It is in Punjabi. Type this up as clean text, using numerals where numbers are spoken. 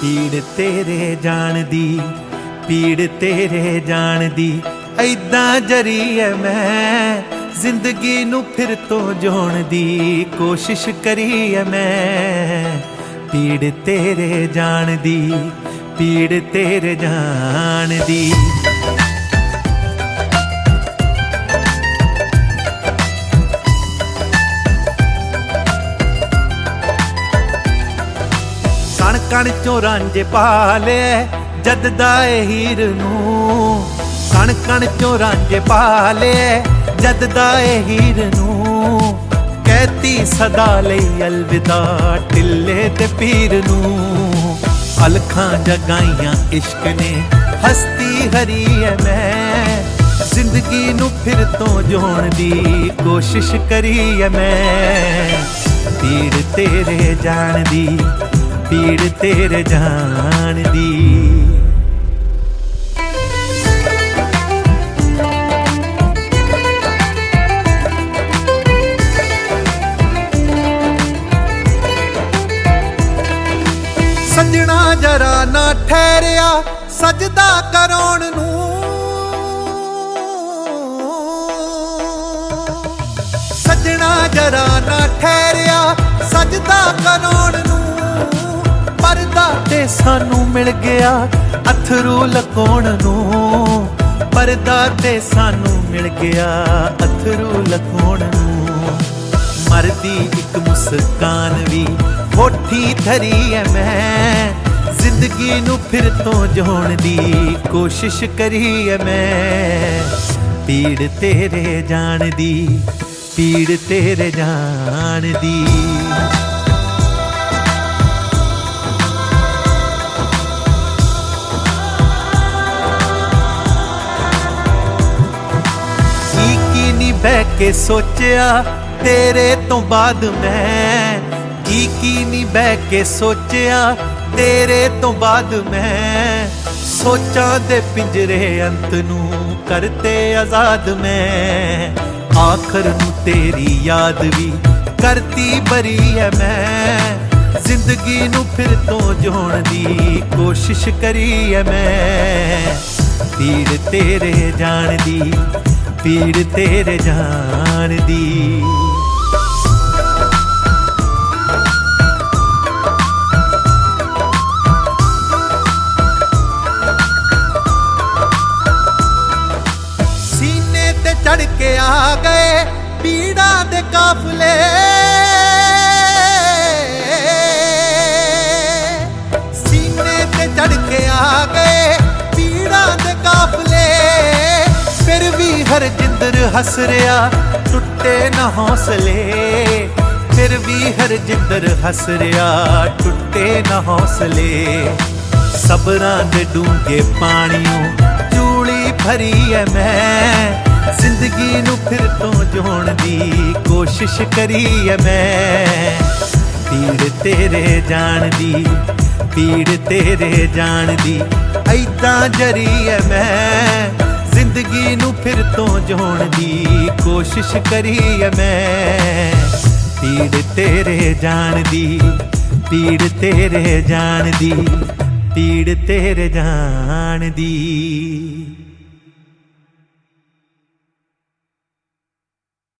ਪੀੜ ਤੇਰੇ ਜਾਣ ਦੀ, ਪੀੜ ਤੇਰੇ ਜਾਣ ਦੀ ਐਦਾਂ ਜਰੀ ਐ ਮੈਂ ਜ਼ਿੰਦਗੀ ਨੂੰ ਫਿਰ ਤੋਂ ਜਿਉਣ ਦੀ ਕੋਸ਼ਿਸ਼ ਕਰੀ ਐ ਮੈਂ। ਪੀੜ ਤੇਰੇ ਜਾਣ ਦੀ, ਪੀੜ ਤੇਰੇ ਜਾਣ ਦੀ। ਕਣ ਕਣ ਚੋਂ ਰਾਂਝੇ ਪਾ ਲਿਆ ਜਦ ਦਾ ਏ ਹੀਰ ਨੂੰ, ਕਣ ਕਣ ਚੋਂ ਰਾਂਝੇ ਪਾ ਲਿਆ ਜਦ ਦਾ ਏ ਹੀਰ ਨੂੰ। ਕਹਿਤੀ ਸਦਾ ਲਈ ਅਲਵਿਦਾ ਢਿੱਲੇ ਤੇ ਪੀਰ ਨੂੰ। ਅਲਖਾਂ ਜਗਾਈਆਂ ਇਸ਼ਕ ਨੇ ਹਸਤੀ ਹਰੀ ਐ ਮੈਂ ਜ਼ਿੰਦਗੀ ਨੂੰ ਫਿਰ ਤੋਂ ਜਿਉਣ ਦੀ ਕੋਸ਼ਿਸ਼ ਕਰੀ ਐ ਮੈਂ। ਪੀੜ ਤੇਰੇ ਜਾਣ ਦੀ, ਪੀੜ ਤੇਰੇ ਜਾਣ ਦੀ। ਸੱਜਣਾ ਜਰਾ ਨਾ ਠਹਿਰਿਆ ਸਜਦਾ ਕਰਾਉਣ ਨੂੰ, ਸੱਜਣਾ ਜਰਾ ਨਾ ਠਹਿਰਿਆ ਸਜਦਾ ਕਰਾਉਣ ਨੂੰ। ਪਰਦਾ ਤੇ ਸਾਨੂੰ ਮਿਲ ਗਿਆ ਅਥਰੂ ਲਕਾਉਣ ਨੂੰ, ਪਰਦਾ ਤੇ ਸਾਨੂੰ ਮਿਲ ਗਿਆ ਅਥਰੂ ਲਕਾਉਣ ਨੂੰ। ਮਰਦੀ ਇੱਕ ਮੁਸਕਾਨ ਵੀ ਹੋਠੀ ਧਰੀ ਐ ਮੈਂ ਜ਼ਿੰਦਗੀ ਨੂੰ ਫਿਰ ਤੋਂ ਜਿਉਣ ਦੀ ਕੋਸ਼ਿਸ਼ ਕਰੀ ਐ ਮੈਂ। ਪੀੜ ਤੇਰੇ ਜਾਣ ਦੀ, ਪੀੜ ਤੇਰੇ ਜਾਣ ਦੀ। ਕੀ ਬਹਿ ਕੇ ਸੋਚਿਆ ਤੇਰੇ ਤੋਂ ਬਾਅਦ ਮੈਂ, ਕੀ ਨੀ ਬਹਿ ਕੇ ਸੋਚਿਆ ਤੇਰੇ ਤੋਂ ਬਾਅਦ ਮੈਂ। ਸੋਚਾਂ ਦੇ ਪਿੰਜਰੇ ਅੰਤ ਨੂੰ ਕਰਤੇ ਆਜ਼ਾਦ ਮੈਂ। ਆਖਰ ਨੂੰ ਤੇਰੀ ਯਾਦ ਵੀ ਕਰਤੀ ਬਰੀ ਐ ਮੈਂ ਜ਼ਿੰਦਗੀ ਨੂੰ ਫਿਰ ਤੋਂ ਜਿਉਣ ਦੀ ਕੋਸ਼ਿਸ਼ ਕਰੀ ਐ ਮੈਂ। ਪੀੜ ਤੇਰੇ ਜਾਣ ਦੀ, ਪੀੜ ਤੇਰੇ ਜਾਣ ਦੀ। ਸੀਨੇ ਤੇ ਚੜ ਕੇ ਆ ਗਏ ਪੀੜਾਂ ਦੇ ਕਾਫਲੇ, ਸੀਨੇ ਤੇ ਚੜ ਕੇ ਆ ਗਏ ਪੀੜਾਂ ਦੇ ਕਾਫਲੇ। ਫਿਰ ਵੀ ਹਰ ਜਿੰਦਰ ਹੱਸ ਰਿਹਾ ਟੁੱਟੇ ਨਾ ਹੌਸਲੇ, ਫਿਰ ਵੀ ਹਰ ਜਿੰਦਰ ਹੱਸ ਰਿਹਾ ਟੁੱਟੇ ਨਾ ਹੌਸਲੇ। ਸਬਰਾਂ ਦੇ ਡੂੰਘੇ ਪਾਣੀਓਂ ਚੂਲੀ ਭਰੀ ਐ ਮੈਂ ਜ਼ਿੰਦਗੀ ਨੂੰ ਫਿਰ ਤੋਂ ਜਿਉਣ ਦੀ ਕੋਸ਼ਿਸ਼ ਕਰੀ ਐ ਮੈਂ। ਪੀੜ ਤੇਰੇ ਜਾਣ ਦੀ, ਪੀੜ ਤੇਰੇ ਜਾਣ ਦੀ ਐਦਾਂ ਜਰੀ ਐ ਮੈਂ ਜ਼ਿੰਦਗੀ ਨੂੰ ਫਿਰ ਤੋਂ ਜਿਉਣ ਦੀ ਕੋਸ਼ਿਸ਼ ਕਰੀ ਐ ਮੈਂ। ਪੀੜ ਤੇਰੇ ਜਾਣ ਦੀ, ਪੀੜ ਤੇਰੇ ਜਾਣ ਦੀ, ਪੀੜ ਤੇਰੇ ਜਾਣ ਦੀ।